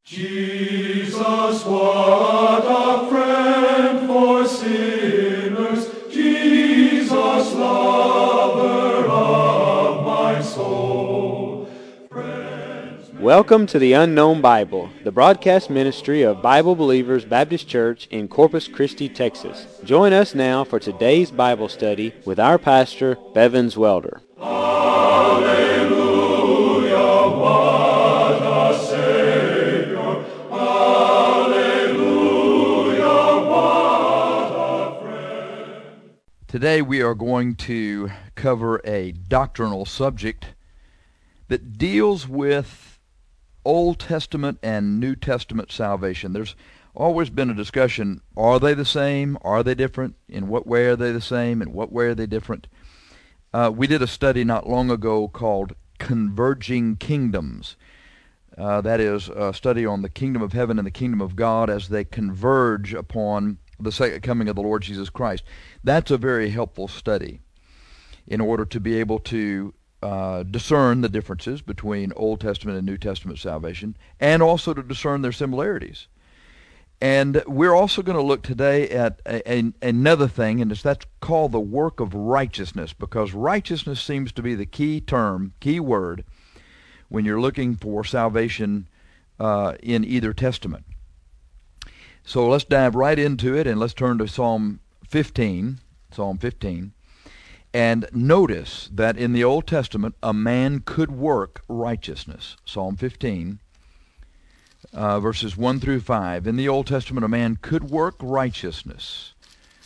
Jesus, what a friend for sinners, Jesus, lover of my soul. Welcome to the Unknown Bible, the broadcast ministry of Bible Believers Baptist Church in Corpus Christi, Texas. Join us now for today's Bible study with our pastor, Bevins Welder. Hallelujah, what a Savior. Hallelujah, what a friend. Today we are going to cover a doctrinal subject that deals with Old Testament and New Testament salvation. There's always been a discussion, are they the same? Are they different? In what way are they the same? In what way are they different? We did a study not long ago called Converging Kingdoms. That is a study on the kingdom of heaven and the kingdom of God as they converge upon the second coming of the Lord Jesus Christ. That's a very helpful study in order to be able to discern the differences between Old Testament and New Testament salvation, and also to discern their similarities. And we're also going to look today at another thing, and that's called the work of righteousness, because righteousness seems to be the key term, key word, when you're looking for salvation in either testament. So let's dive right into it, and let's turn to Psalm 15. And notice that in the Old Testament, a man could work righteousness. Psalm 15, verses 1 through 5. In the Old Testament, a man could work righteousness.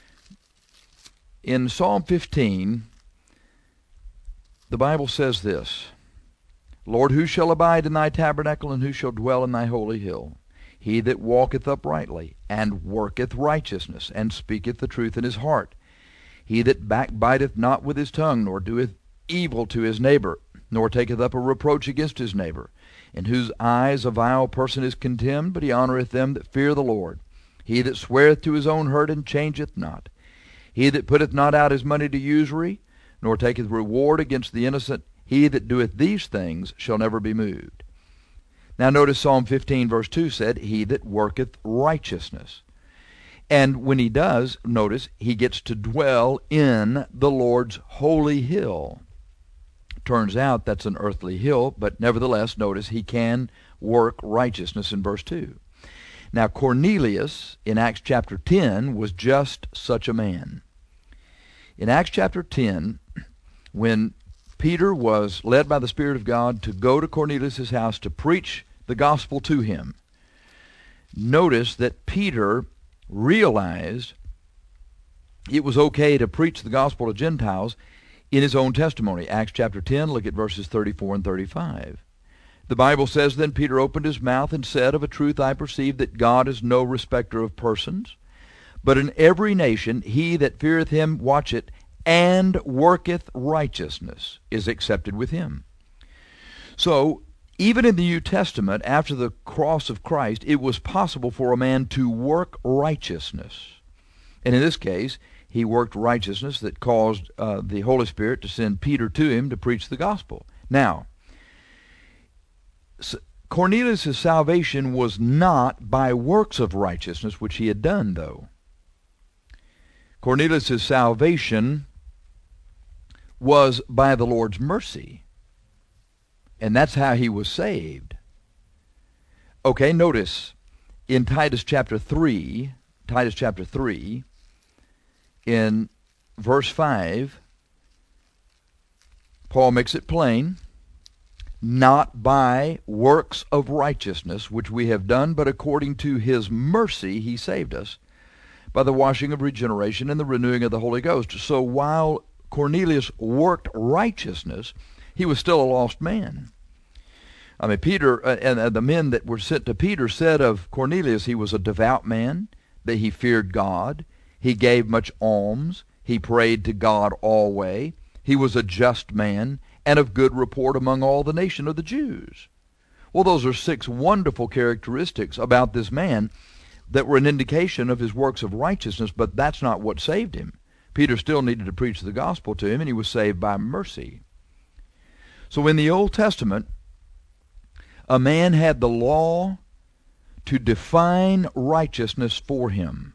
In Psalm 15, the Bible says this, Lord, who shall abide in thy tabernacle, and who shall dwell in thy holy hill? He that walketh uprightly, and worketh righteousness, and speaketh the truth in his heart. He that backbiteth not with his tongue, nor doeth evil to his neighbor, nor taketh up a reproach against his neighbor, in whose eyes a vile person is contemned, but he honoureth them that fear the Lord. He that sweareth to his own hurt, and changeth not. He that putteth not out his money to usury, nor taketh reward against the innocent, he that doeth these things shall never be moved. Now notice Psalm 15 verse 2 said, He that worketh righteousness. And when he does, notice, he gets to dwell in the Lord's holy hill. Turns out that's an earthly hill, but nevertheless, notice, he can work righteousness in verse 2. Now, Cornelius, in Acts chapter 10, was just such a man. In Acts chapter 10, when Peter was led by the Spirit of God to go to Cornelius' house to preach the gospel to him, notice that Peter realized it was okay to preach the gospel to Gentiles in his own testimony. Acts chapter 10, look at verses 34 and 35. The Bible says, Then Peter opened his mouth and said, Of a truth I perceive that God is no respecter of persons, but in every nation he that feareth him, watch it, and worketh righteousness is accepted with him. So, even in the New Testament, after the cross of Christ, it was possible for a man to work righteousness. And in this case, he worked righteousness that caused the Holy Spirit to send Peter to him to preach the gospel. Now, Cornelius' salvation was not by works of righteousness, which he had done, though. Cornelius' salvation was by the Lord's mercy. And that's how he was saved. Okay, notice in Titus chapter 3, in verse 5, Paul makes it plain, not by works of righteousness which we have done, but according to his mercy he saved us, by the washing of regeneration and the renewing of the Holy Ghost. So while Cornelius worked righteousness, he was still a lost man. I mean, Peter and the men that were sent to Peter said of Cornelius, he was a devout man, that he feared God, he gave much alms, he prayed to God always, he was a just man, and of good report among all the nation of the Jews. Well, those are 6 wonderful characteristics about this man that were an indication of his works of righteousness, but that's not what saved him. Peter still needed to preach the gospel to him, and he was saved by mercy. So in the Old Testament, a man had the law to define righteousness for him.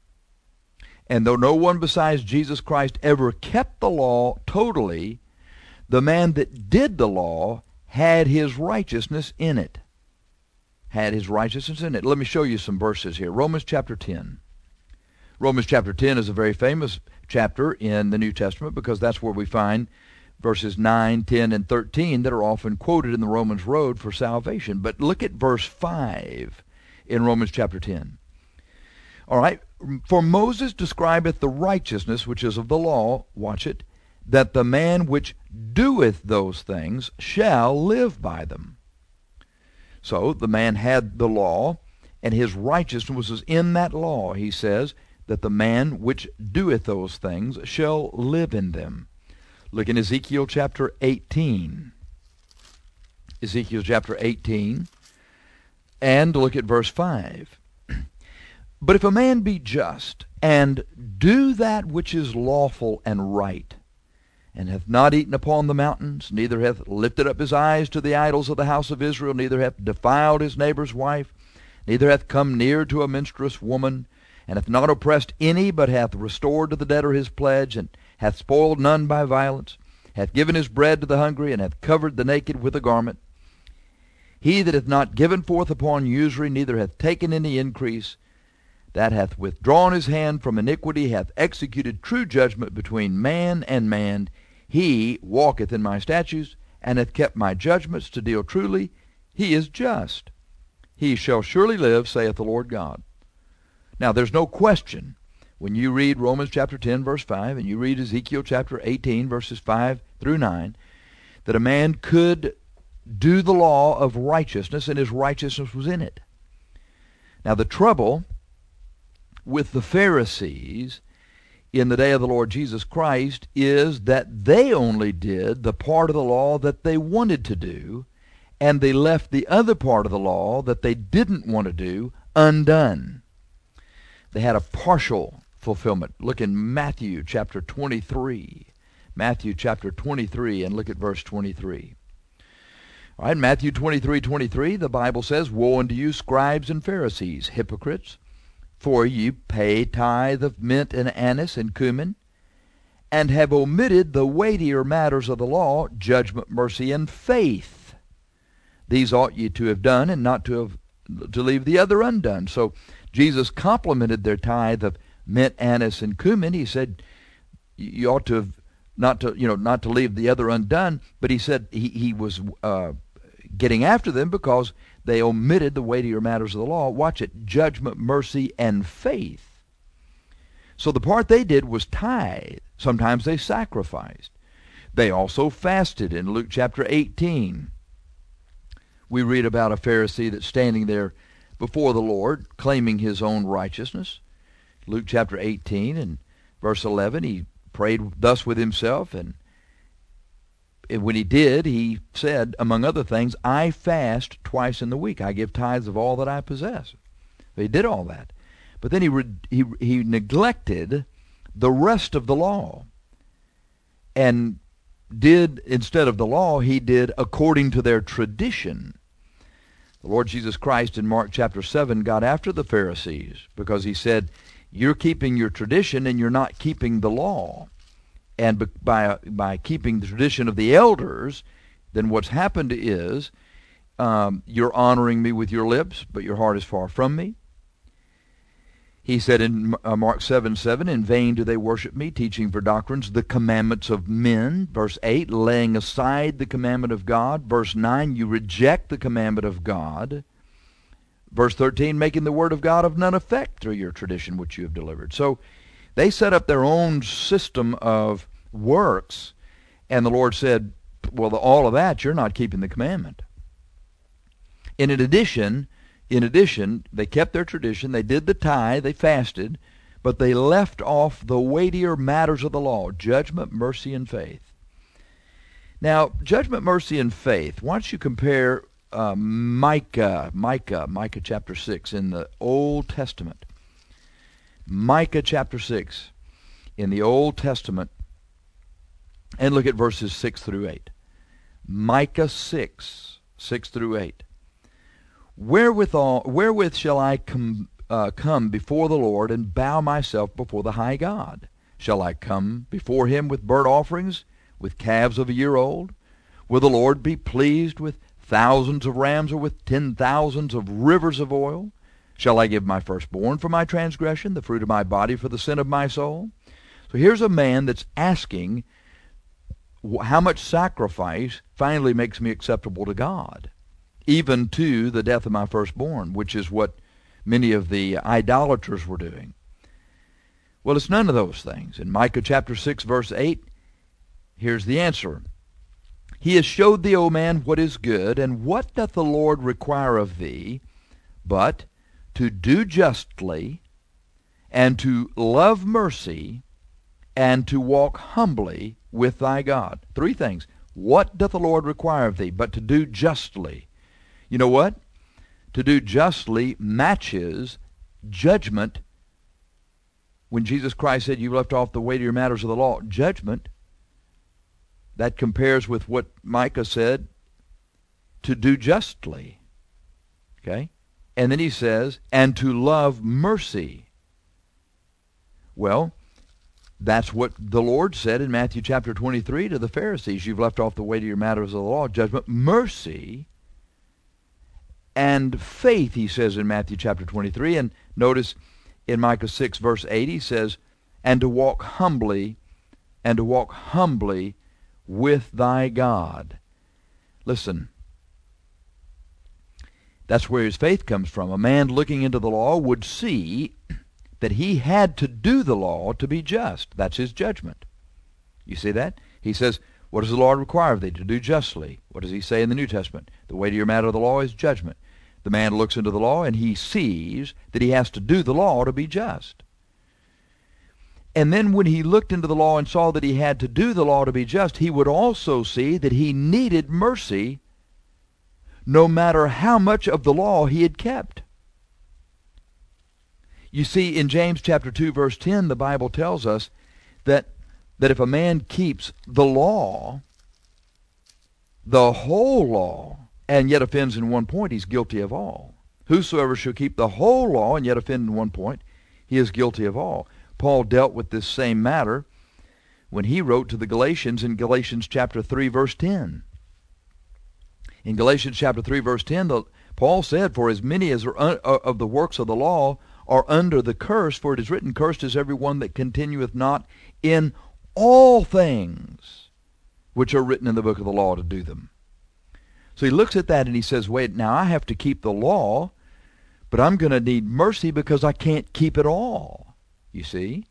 And though no one besides Jesus Christ ever kept the law totally, the man that did the law had his righteousness in it. Had his righteousness in it. Let me show you some verses here. Romans chapter 10. Romans chapter 10 is a very famous chapter in the New Testament because that's where we find verses 9, 10, and 13 that are often quoted in the Romans road for salvation. But look at verse 5 in Romans chapter 10. All right. For Moses describeth the righteousness which is of the law, watch it, that the man which doeth those things shall live by them. So the man had the law, and his righteousness was in that law. He says that the man which doeth those things shall live in them. Look in Ezekiel chapter 18. Ezekiel chapter 18, and look at verse 5. But if a man be just, and do that which is lawful and right, and hath not eaten upon the mountains, neither hath lifted up his eyes to the idols of the house of Israel, neither hath defiled his neighbor's wife, neither hath come near to a menstruous woman, and hath not oppressed any, but hath restored to the debtor his pledge, and hath spoiled none by violence, hath given his bread to the hungry, and hath covered the naked with a garment, he that hath not given forth upon usury, neither hath taken any increase, that hath withdrawn his hand from iniquity, hath executed true judgment between man and man, he walketh in my statutes, and hath kept my judgments to deal truly, he is just. He shall surely live, saith the Lord God. Now there's no question, when you read Romans chapter 10, verse 5, and you read Ezekiel chapter 18, verses 5 through 9, that a man could do the law of righteousness, and his righteousness was in it. Now the trouble with the Pharisees in the day of the Lord Jesus Christ is that they only did the part of the law that they wanted to do, and they left the other part of the law that they didn't want to do undone. They had a partial fulfillment. Look in Matthew chapter 23. Matthew chapter 23, and look at verse 23. All right, Matthew 23:23, the Bible says, Woe unto you, scribes and Pharisees, hypocrites! For ye pay tithe of mint and anise and cumin, and have omitted the weightier matters of the law, judgment, mercy, and faith. These ought ye to have done, and not to leave the other undone. So Jesus complimented their tithe of mint, anise, and cumin. He said you ought to have not to leave the other undone. But he said he was getting after them because they omitted the weightier matters of the law. Watch it. Judgment, mercy, and faith. So the part they did was tithe. Sometimes they sacrificed. They also fasted. In Luke chapter 18, we read about a Pharisee that's standing there before the Lord, claiming his own righteousness. Luke chapter 18 and verse 11, he prayed thus with himself, and when he did, he said, among other things, I fast twice in the week. I give tithes of all that I possess. He did all that. But then he neglected the rest of the law, and did, instead of the law, he did according to their tradition. The Lord Jesus Christ in Mark chapter 7 got after the Pharisees because he said, you're keeping your tradition and you're not keeping the law. And by keeping the tradition of the elders, then what's happened is you're honoring me with your lips, but your heart is far from me. He said in Mark 7:7, in vain do they worship me, teaching for doctrines the commandments of men. Verse 8, laying aside the commandment of God. Verse 9, you reject the commandment of God. Verse 13, making the word of God of none effect through your tradition which you have delivered. So they set up their own system of works, and the Lord said, well, all of that, you're not keeping the commandment. In addition, they kept their tradition, they did the tithe, they fasted, but they left off the weightier matters of the law, judgment, mercy, and faith. Now, judgment, mercy, and faith, why don't you compare Micah chapter 6 in the Old Testament. Micah chapter 6 in the Old Testament, and look at verses 6 through 8. Micah 6, 6 through 8. Wherewith shall I come before the Lord and bow myself before the high God? Shall I come before him with burnt offerings, with calves of a year old? Will the Lord be pleased with thousands of rams, or with 10,000s of rivers of oil? Shall I give my firstborn for my transgression, the fruit of my body for the sin of my soul? So here's a man that's asking, how much sacrifice finally makes me acceptable to God, even to the death of my firstborn, which is what many of the idolaters were doing. Well, it's none of those things. In Micah chapter 6, verse 8, here's the answer. He has showed thee, O man, what is good, and what doth the Lord require of thee, but to do justly, and to love mercy, and to walk humbly with thy God. Three things. What doth the Lord require of thee, but to do justly? You know what? To do justly matches judgment. When Jesus Christ said, you left off the weightier matters of the law, judgment, that compares with what Micah said, to do justly. Okay? And then he says, and to love mercy. Well, that's what the Lord said in Matthew chapter 23 to the Pharisees. You've left off the weightier matters of the law, judgment, mercy, and faith, he says in Matthew chapter 23. And notice in Micah 6, verse 8, he says, and to walk humbly with thy God. Listen, that's where his faith comes from. A man looking into the law would see that he had to do the law to be just. That's his judgment. You see that? He says, what does the Lord require of thee? To do justly. What does he say in the New Testament? The weightier matter of the law is judgment. The man looks into the law and he sees that he has to do the law to be just. And then when he looked into the law and saw that he had to do the law to be just, he would also see that he needed mercy no matter how much of the law he had kept. You see, in James chapter 2, verse 10, the Bible tells us that if a man keeps the law, the whole law, and yet offends in one point, he's guilty of all. Whosoever shall keep the whole law and yet offend in one point, he is guilty of all. Paul dealt with this same matter when he wrote to the Galatians in Galatians chapter 3, verse 10. In Galatians chapter 3, verse 10, Paul said, for as many as are of the works of the law are under the curse, for it is written, cursed is every one that continueth not in all things which are written in the book of the law to do them. So he looks at that and he says, wait, now I have to keep the law, but I'm going to need mercy because I can't keep it all. You see?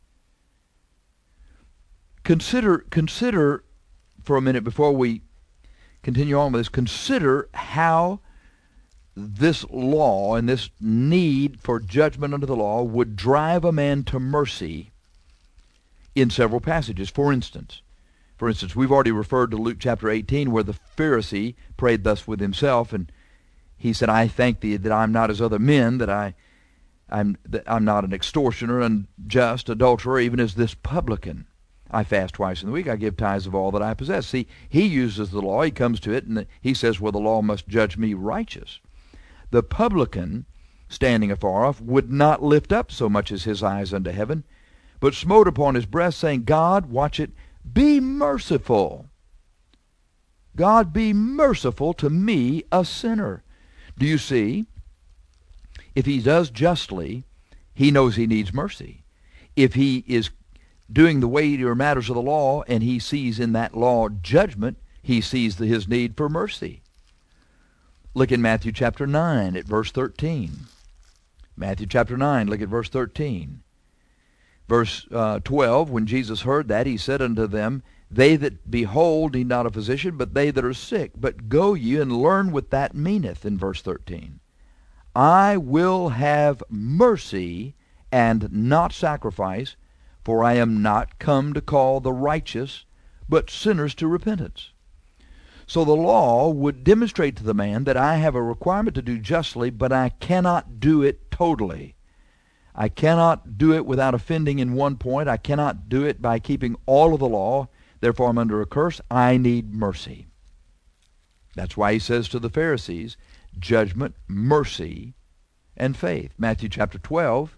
Consider for a minute before we continue on with this, consider how this law and this need for judgment under the law would drive a man to mercy in several passages. For instance, we've already referred to Luke chapter 18 where the Pharisee prayed thus with himself, and he said, I thank thee that I'm not as other men, that I'm not an extortioner, unjust, adulterer, even as this publican. I fast twice in the week. I give tithes of all that I possess. See, he uses the law. He comes to it, and he says, well, the law must judge me righteous. The publican, standing afar off, would not lift up so much as his eyes unto heaven, but smote upon his breast, saying, God, watch it, be merciful. God, be merciful to me, a sinner. Do you see? If he does justly, he knows he needs mercy. If he is doing the weightier matters of the law and he sees in that law judgment, he sees his need for mercy. Look in Matthew chapter 9 at verse 13. Matthew chapter 9, look at verse 13. Verse 12, when Jesus heard that, he said unto them, they that behold need not a physician, but they that are sick. But go ye and learn what that meaneth in verse 13. I will have mercy and not sacrifice, for I am not come to call the righteous, but sinners to repentance. So the law would demonstrate to the man that I have a requirement to do justly, but I cannot do it totally. I cannot do it without offending in one point. I cannot do it by keeping all of the law. Therefore I'm under a curse. I need mercy. That's why he says to the Pharisees, judgment, mercy, and faith. Matthew chapter 12,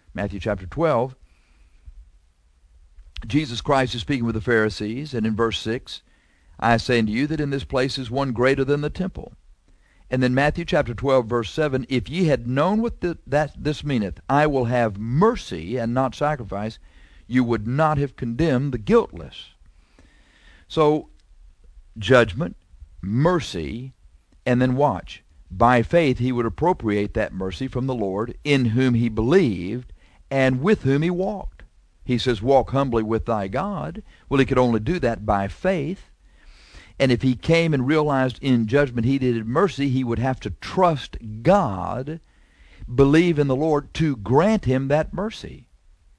Jesus Christ is speaking with the Pharisees, and in verse 6, I say unto you that in this place is one greater than the temple. And then Matthew chapter 12, verse 7, if ye had known what this meaneth, I will have mercy and not sacrifice, you would not have condemned the guiltless. So, judgment, mercy, and then watch. By faith he would appropriate that mercy from the Lord, in whom he believed, and with whom he walked. He says, walk humbly with thy God. Well, he could only do that by faith. And if he came and realized in judgment he needed mercy, he would have to trust God, believe in the Lord to grant him that mercy.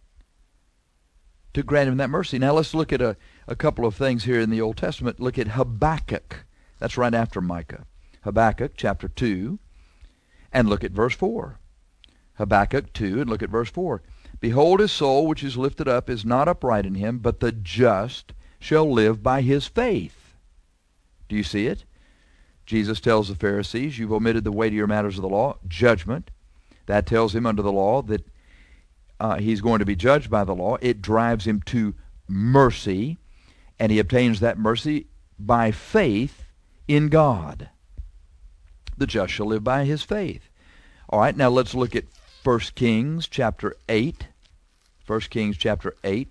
To grant him that mercy. Now let's look at a couple of things here in the Old Testament. Look at Habakkuk. That's right after Micah. Habakkuk chapter 2, and look at verse 4. Habakkuk 2, and look at verse 4. Behold, his soul which is lifted up is not upright in him, but the just shall live by his faith. Do you see it? Jesus tells the Pharisees, you've omitted the weightier matters of the law, judgment. That tells him under the law that he's going to be judged by the law. It drives him to mercy, and he obtains that mercy by faith in God. The just shall live by his faith. All right, now let's look at 1 Kings chapter 8. 1 Kings chapter 8.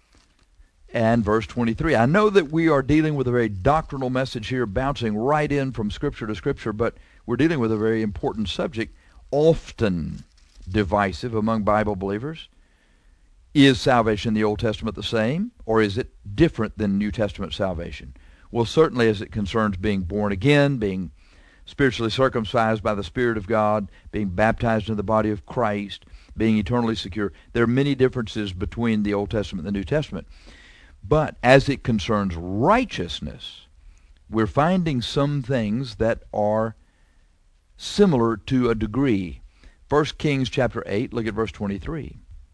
And verse 23. I know that we are dealing with a very doctrinal message here, bouncing right in from Scripture to Scripture, but we're dealing with a very important subject, often divisive among Bible believers. Is salvation in the Old Testament the same, or is it different than New Testament salvation? Well, certainly as it concerns being born again, being spiritually circumcised by the Spirit of God, being baptized into the body of Christ, being eternally secure, there are many differences between the Old Testament and the New Testament. But as it concerns righteousness, we're finding some things that are similar to a degree. 1 Kings chapter 8, look at verse 23.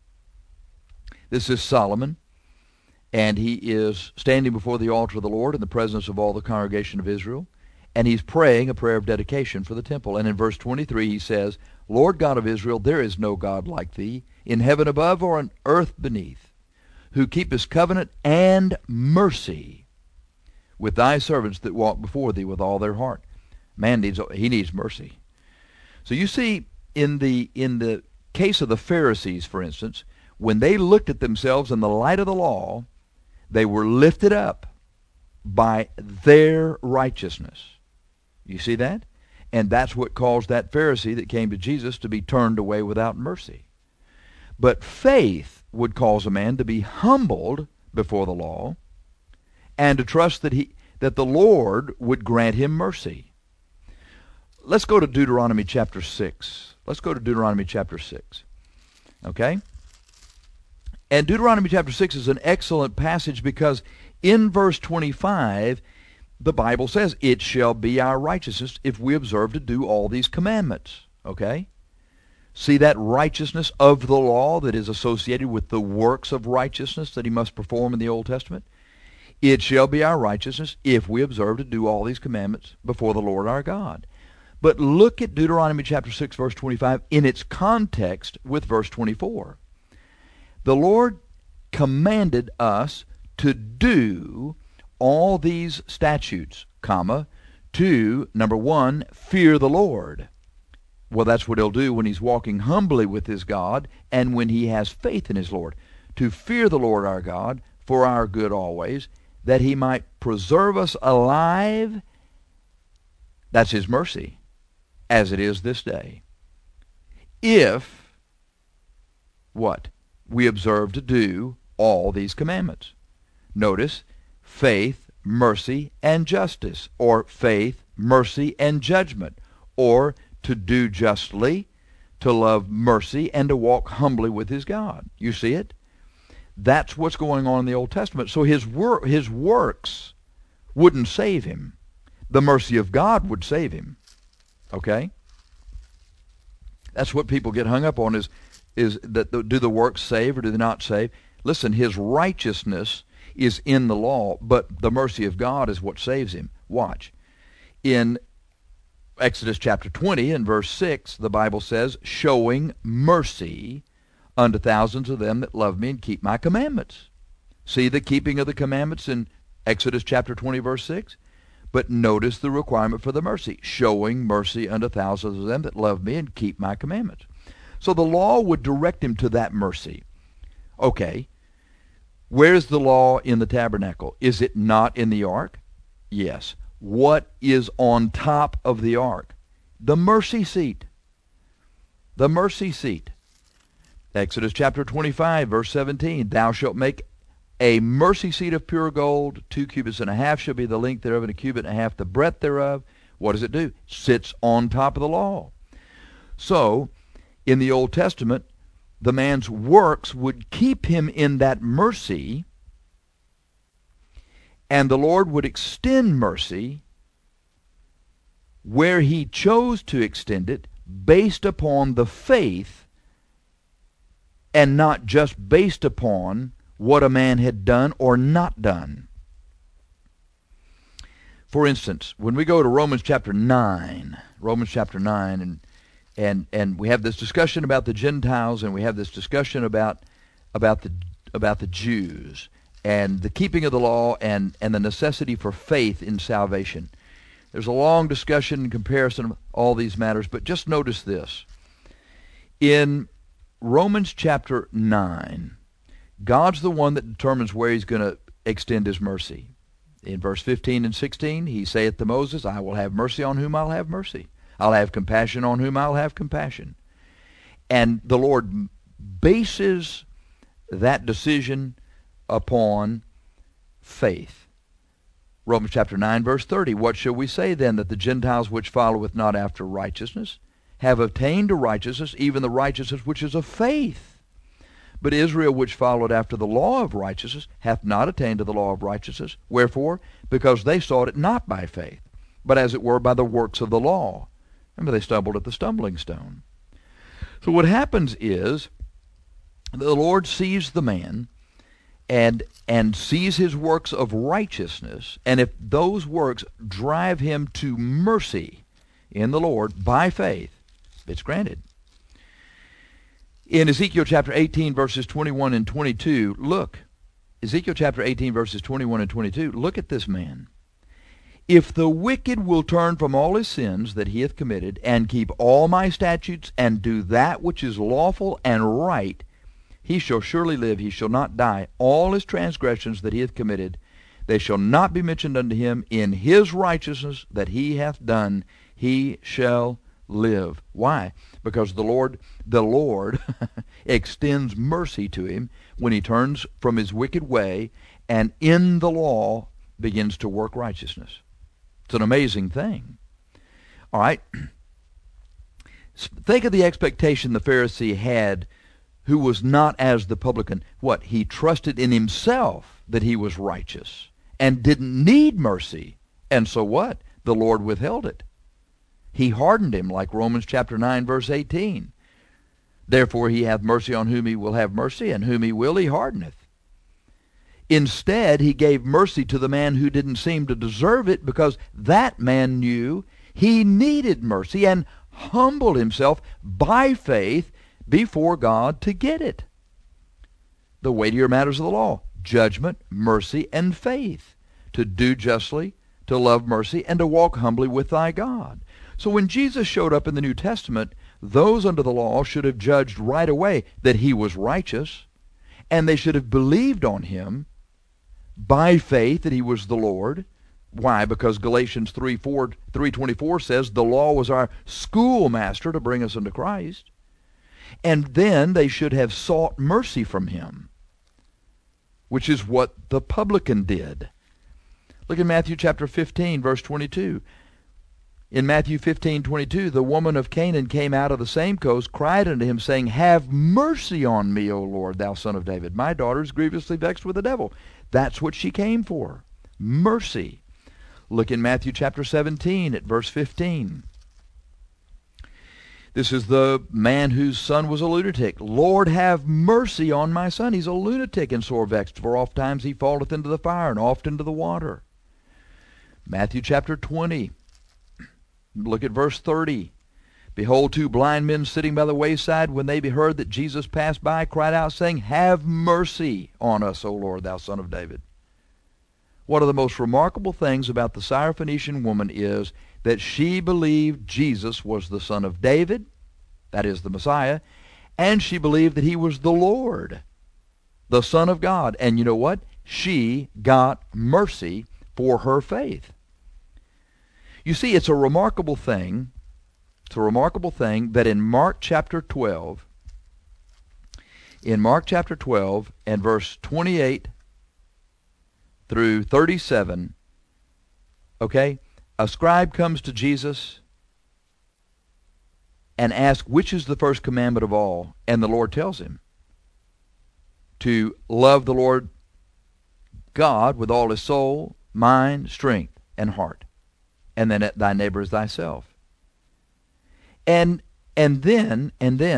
This is Solomon, and he is standing before the altar of the Lord in the presence of all the congregation of Israel, and he's praying a prayer of dedication for the temple. And in verse 23 he says, Lord God of Israel, there is no God like thee, in heaven above or on earth beneath, who keepest covenant and mercy with thy servants that walk before thee with all their heart. Man needs mercy. So you see, in the case of the Pharisees, for instance, when they looked at themselves in the light of the law, they were lifted up by their righteousness. You see that? And that's what caused that Pharisee that came to Jesus to be turned away without mercy. But faith would cause a man to be humbled before the law and to trust that the Lord would grant him mercy. Let's go to Deuteronomy chapter 6. Let's go to Deuteronomy chapter 6. Okay? And Deuteronomy chapter 6 is an excellent passage because in verse 25, the Bible says, it shall be our righteousness if we observe to do all these commandments. Okay? See that righteousness of the law that is associated with the works of righteousness that he must perform in the Old Testament? It shall be our righteousness if we observe to do all these commandments before the Lord our God. But look at Deuteronomy chapter 6, verse 25 in its context with verse 24. The Lord commanded us to do all these statutes, to, number one, fear the Lord. Well, that's what he'll do when he's walking humbly with his God and when he has faith in his Lord. To fear the Lord our God for our good always, that he might preserve us alive. That's his mercy, as it is this day. If, what? We observe to do all these commandments. Notice, faith, mercy, and justice, or faith, mercy, and judgment, or to do justly, to love mercy, and to walk humbly with his God. You see it? That's what's going on in the Old Testament. So his works wouldn't save him. The mercy of God would save him. Okay? That's what people get hung up on is that do the works save or do they not save? Listen, his righteousness is in the law, but the mercy of God is what saves him. Watch. In Exodus chapter 20 and verse 6, the Bible says, showing mercy unto thousands of them that love me and keep my commandments. See the keeping of the commandments in Exodus chapter 20 verse 6? But notice the requirement for the mercy, showing mercy unto thousands of them that love me and keep my commandments. So the law would direct him to that mercy. Okay, where's the law in the tabernacle? Is it not in the ark? Yes. What is on top of the ark? The mercy seat. The mercy seat. Exodus chapter 25, verse 17, thou shalt make a mercy seat of pure gold, 2 cubits and a half shall be the length thereof, and 1.5 cubits the breadth thereof. What does it do? It sits on top of the law. So, in the Old Testament, the man's works would keep him in that mercy, and the Lord would extend mercy where he chose to extend it based upon the faith and not just based upon what a man had done or not done. For instance, when we go to Romans chapter 9, and we have this discussion about the Gentiles, and we have this discussion about the Jews and the keeping of the law and the necessity for faith in salvation. There's a long discussion and comparison of all these matters, but just notice this. In Romans chapter 9, God's the one that determines where he's going to extend his mercy. In verse 15 and 16, he saith to Moses, I will have mercy on whom I'll have mercy. I'll have compassion on whom I'll have compassion. And the Lord bases that decision upon faith. Romans chapter 9, verse 30, what shall we say then, that the Gentiles which followeth not after righteousness have obtained to righteousness, even the righteousness which is of faith? But Israel, which followed after the law of righteousness, hath not attained to the law of righteousness. Wherefore? Because they sought it not by faith, but as it were by the works of the law. Remember, they stumbled at the stumbling stone. So what happens is, the Lord sees the man and sees his works of righteousness, and if those works drive him to mercy in the Lord by faith, it's granted. In Ezekiel chapter 18, verses 21 and 22, look. Ezekiel chapter 18, verses 21 and 22, look at this man. If the wicked will turn from all his sins that he hath committed, and keep all my statutes, and do that which is lawful and right, he shall surely live, he shall not die. All his transgressions that he hath committed, they shall not be mentioned unto him. In his righteousness that he hath done, he shall live. Why? Because the Lord extends mercy to him when he turns from his wicked way and in the law begins to work righteousness. It's an amazing thing. All right. Think of the expectation the Pharisee had, who was not as the publican. What? He trusted in himself that he was righteous and didn't need mercy. And so what? The Lord withheld it. He hardened him, like Romans chapter 9, verse 18. Therefore he hath mercy on whom he will have mercy, and whom he will he hardeneth. Instead, he gave mercy to the man who didn't seem to deserve it, because that man knew he needed mercy and humbled himself by faith before God to get it. The weightier matters of the law: judgment, mercy, and faith. To do justly, to love mercy, and to walk humbly with thy God. So when Jesus showed up in the New Testament, those under the law should have judged right away that he was righteous, and they should have believed on him by faith that he was the Lord. Why? Because Galatians 3:24 says the law was our schoolmaster to bring us unto Christ. And then they should have sought mercy from him, which is what the publican did. Look at Matthew chapter 15, verse 22. In Matthew 15:22, the woman of Canaan came out of the same coast, cried unto him, saying, Have mercy on me, O Lord, thou son of David. My daughter is grievously vexed with the devil. That's what she came for. Mercy. Look in Matthew chapter 17 at verse 15. This is the man whose son was a lunatic. Lord, have mercy on my son. He's a lunatic and sore vexed, for oft times he falleth into the fire and oft into the water. Matthew chapter 20. Look at verse 30. Behold, two blind men sitting by the wayside, when they heard that Jesus passed by, cried out, saying, Have mercy on us, O Lord, thou Son of David. One of the most remarkable things about the Syrophoenician woman is that she believed Jesus was the Son of David, that is the Messiah, and she believed that he was the Lord, the Son of God. And you know what? She got mercy for her faith. You see, it's a remarkable thing. It's a remarkable thing that in Mark chapter 12, and verse 28 through 37, okay, a scribe comes to Jesus and asks, which is the first commandment of all? And the Lord tells him to love the Lord God with all his soul, mind, strength, and heart, and then thy neighbor as thyself. And then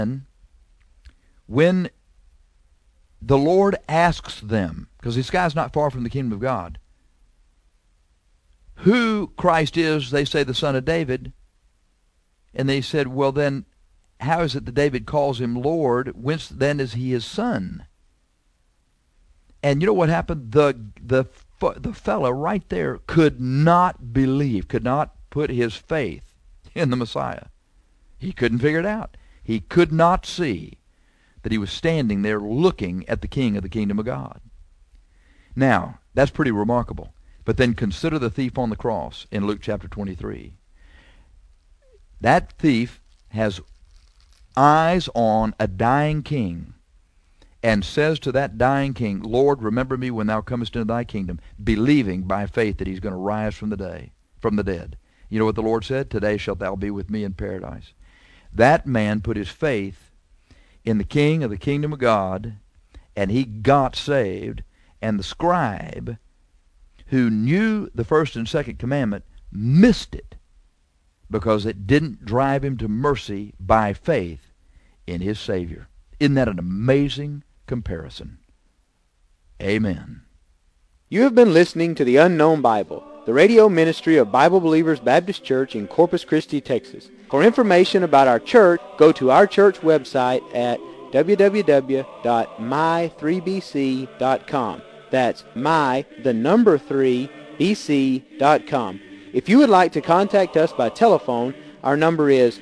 when the Lord asks them, because this guy's not far from the kingdom of God, who Christ is, they say the Son of David. And they said, well then, how is it that David calls him Lord? Whence then is he his son? And you know what happened? The fella right there could not believe, could not put his faith in the Messiah. He couldn't figure it out. He could not see that he was standing there looking at the King of the kingdom of God. Now, that's pretty remarkable. But then consider the thief on the cross in Luke chapter 23. That thief has eyes on a dying king and says to that dying king, Lord, remember me when thou comest into thy kingdom, believing by faith that he's going to rise from the dead. You know what the Lord said? Today shalt thou be with me in paradise. That man put his faith in the King of the kingdom of God, and he got saved. And the scribe, who knew the first and second commandment, missed it because it didn't drive him to mercy by faith in his Savior. Isn't that an amazing comparison? Amen. You have been listening to The Unknown Bible, the radio ministry of Bible Believers Baptist Church in Corpus Christi, Texas. For information about our church, go to our church website at www.my3bc.com. That's my3bc.com. If you would like to contact us by telephone, our number is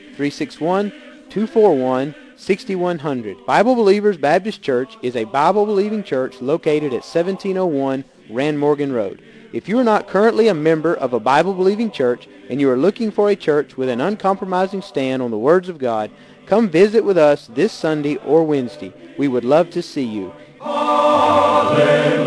361-241-6100. Bible Believers Baptist Church is a Bible-believing church located at 1701 Rand Morgan Road. If you are not currently a member of a Bible-believing church and you are looking for a church with an uncompromising stand on the words of God, come visit with us this Sunday or Wednesday. We would love to see you. Hallelujah.